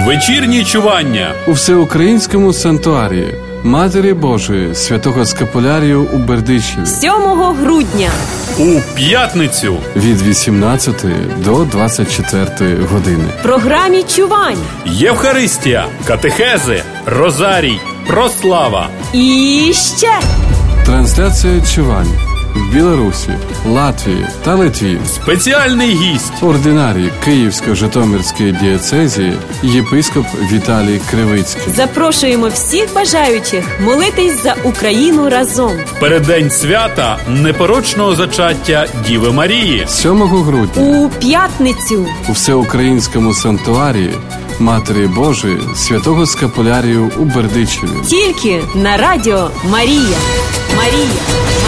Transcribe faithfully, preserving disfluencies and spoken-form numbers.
Вечірні чування у Всеукраїнському санктуарії Матері Божої Святого Скапулярію у Бердичеві сьомого грудня у п'ятницю від вісімнадцятої до двадцять четвертої години. В програмі чувань Євхаристія, катехези, розарій, прослава. І ще трансляція чувань в Білорусі, Латвії та Литві. Спеціальний гість ординарій Київсько-Житомирської дієцезії єпископ Віталій Кривицький. Запрошуємо всіх бажаючих молитись за Україну разом. в переддень свята непорочного зачаття Діви Марії. сьомого грудня У п'ятницю у Всеукраїнському санктуарії Матері Божої Святого Скапулярію у Бердичеві. тільки на радіо Марія. Марія.